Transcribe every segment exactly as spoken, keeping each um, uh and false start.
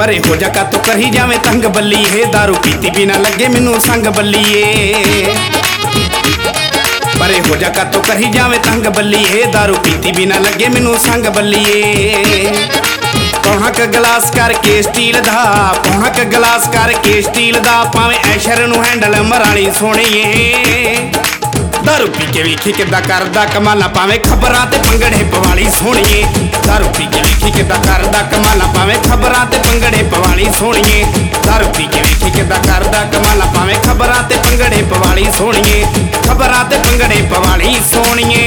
परे हो जा का तो करी जावे तंग बल्लीए, दारू पीती बिना लगे मैनू संग बल्लीए। परे हो जा का तो करी जावे तंग बल्लीए, दारू पीती बिना लगे मैनू संग बल्लीए। पौना क गिलास करके स्टील दा, पौना क गिलास करके स्टील दा, भावें ऐशर नू हैंडल मराली सोहणीए। दारू पी के वेखी किद्दां करदा कमाला, भावें खबरां ते पंगड़े पवाली सोहणीए। दारू पी के वेखी किद्दां करदा कमाला, भावें खबरां ते पंगड़े पवाली सोहणीए। दारू पी के वेखी किद्दां करदा कमाला, भावें खबरां ते पंगड़े पवाली सोहणीए। खबरां ते पंगड़े पवाली सोहणीए।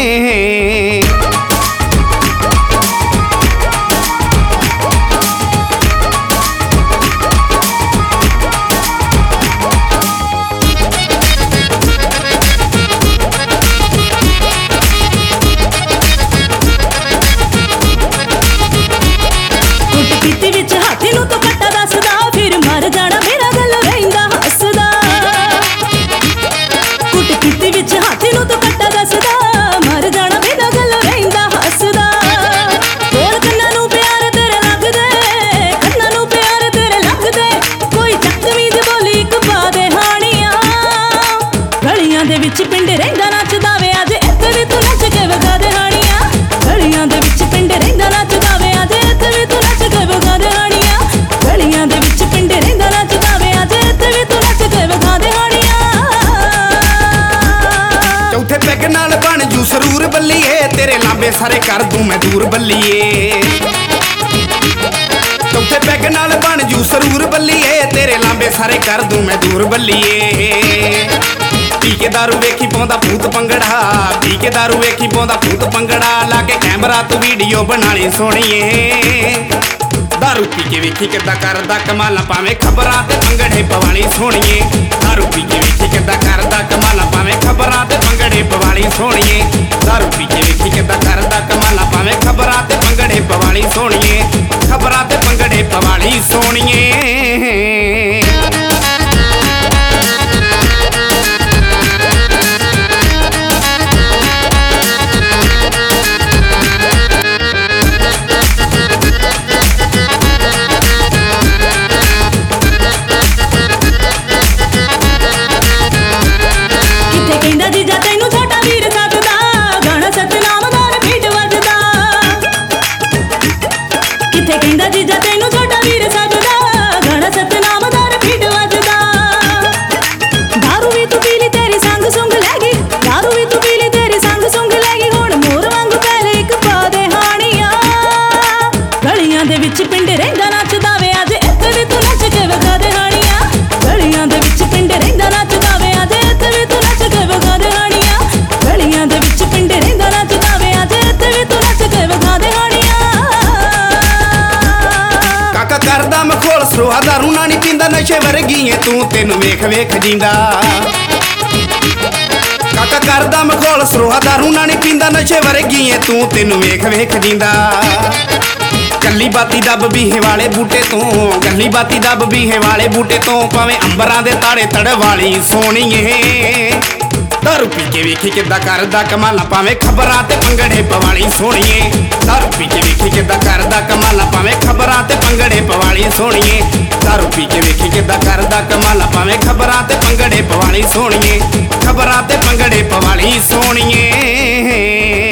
पिंड रहिंदा नचदा वे अज इत्थे भी तू नच के वगा दे हानियां। गलियां दे विच पिंड रहिंदा नचदा वे अज इत्थे भी तू नच के वगा दे हानियां। गलियां दे विच पिंड रहिंदा नचदा वे अज इत्थे भी तू नच के वगा दे हानियां। चौथे पैग नाल बन जू सरूर बल्लीए, तेरे लांबे सारे कर दूं मैं दूर बल्लीए। चौथे पैग नाल बन जू सरूर बल्लीए, तेरे लांबे सारे कर दूं मैं दूर बल्लीए। पी के दारू वेखी पाउंदा भूत पंगड़ा, पी के दारू वेखी पाउंदा भूत पंगड़ा, लाके कैमरा तू वीडियो बनानी सोहणीए। दारू पी के वेखी किद्दां करदा कमाला, भावें खबरां ते पंगड़े पवाली सोहणीए। दारू पी के वेखी किद्दां करदा कमाला, भावें खबरां ते पंगड़े पवाली सोहणीए। दारू पी के वेखी किद्दां करदा कमाला, भावें खबरां ते पंगड़े पवाली सोहणीए। खबरां ते पंगड़े पवाली सोहणीए। पिंड रहिंदा नचदा वे अज इत्थे भी तू नच के वगा दे हानियां। गलियां दे विच पिंड रहिंदा नचदा वे अज इत्थे भी तू नच के वगा दे हानियां। गलियां दे विच पिंड रहिंदा नचदा वे अज इत्थे भी तू नच के वगा दे हानियां। काका करदा मखौल सरोहा दारू ना नी पींदा, नशे वर्गी ऐ तू तेनू वेख वेख जींदा। काका करदा मखौल सरोहा दारू ना नी पींदा, नशे वर्गी ऐ तू तेनू वेख वेख जींदा। गली बाती दब बीहे वाले बूटे तो, गली बाती दब बीहे वाले बूटे तो, भावें अंबरां दे ताड़े तड़वाली सोहणीए। दारू पी के वेखी किद्दां करदा कमाला, भावें खबरां ते पंगड़े पवाली सोहणीए। दारू पी के वेखी किद्दां करदा कमाला, भावें खबरां ते पंगड़े पवाली सोहणीए। दारू पी के वेखी किद्दां करदा कमाला, भावें खबरां ते पंगड़े पवाली सोहणीए। खबरां ते पंगड़े पवाली सोहणीए।